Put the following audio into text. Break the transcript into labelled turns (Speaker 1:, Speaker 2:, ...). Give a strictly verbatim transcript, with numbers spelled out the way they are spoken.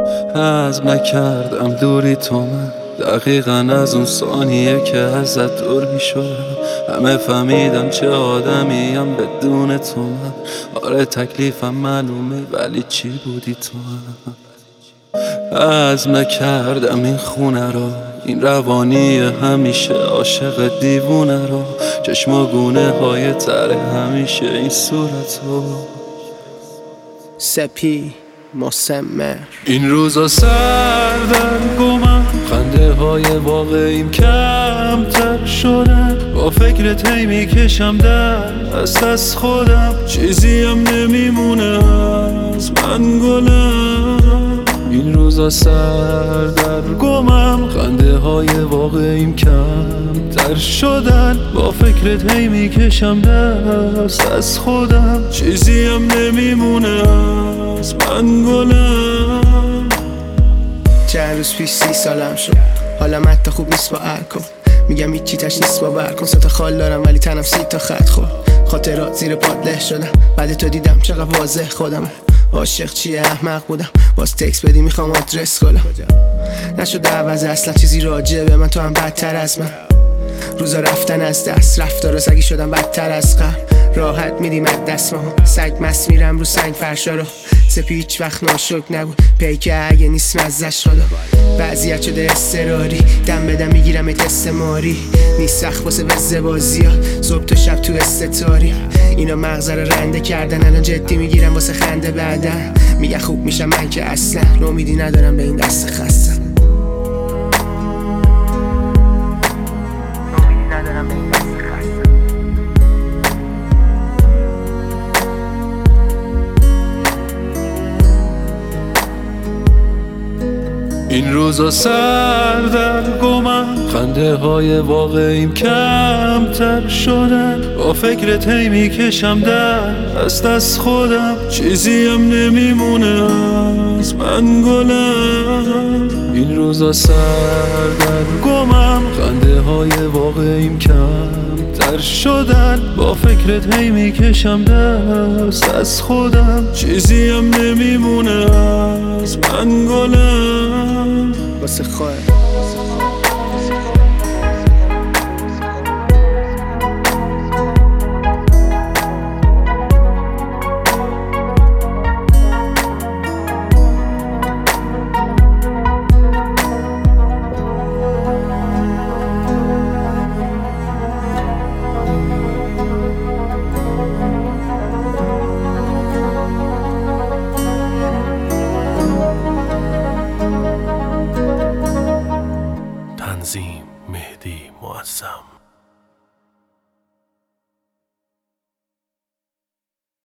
Speaker 1: حزم نکردم دوری تو من، دقیقا از اون ثانیه که ازت دور می شدم همه فهمیدم چه آدمیم بدون تو من. آره تکلیفم معلومه ولی چی بودی تو من. حزم نکردم این خونه رو، این روانی همیشه عاشق دیوونه رو، چشم و گونه های تر همیشه این صورت رو.
Speaker 2: سپی مسمر
Speaker 1: این روزا سردرگمم، خنده های واقعیم کمتر شدن، با فکرت هی میکشم دست از خودم، چیزی هم نمیمونه از من گلم. این روزا سردرگمم، خنده های واقعیم کمتر شدن، با فکرت هی میکشم دست از خودم، چیزی هم نمیمونه از من گلم.
Speaker 2: چند روز پیش سی سالم شد، حالم حتی خوب نیست با الکل. میگم هیچی تش نیست با برکن، سه تا خال دارم ولی تنم سی تا خط خورد. خاطرات زیر پاد له شدم، بعد تو دیدم چقدر واضح خودم. عاشق چیه احمق بودم، باز تکس بدی میخوام آدرس کنم. نشد عوض اصلا چیزی راجع به من، تو هم بدتر از من. روزا رفتن از دست، رفتار سگی شدم بدتر از قبل. راحت میدیم از دست ماها، سگ مست میرم رو سنگ فرشا رو. سپی هیچ وقت ناشک نبود، پیکه اگه نیست مزش خدا. وضعیت شده استراری، دم بدم میگیرم ات استماری. نیست سخت واسه وزه بازیات، صبح تا شب تو استتاری. اینا مغزه رو رنده کردن، الان جدی میگیرم واسه خنده بعدن. میگه خوب میشم من که اصلا امیدی ندارم به این دست خستم.
Speaker 1: این روزا سردرگمم، خنده های واقعیم کمتر شدن، با فکرت هی میکشم دست از خودم، چیزی هم نمیمونه از من گلم. این روزا سردرگمم، خنده های واقعیم کمتر شدن، با فکرت هی میکشم دست از خودم، چیزی هم نمیمونه از من گلم.
Speaker 2: واسه خواهر
Speaker 3: تنظیم مهدی معظم.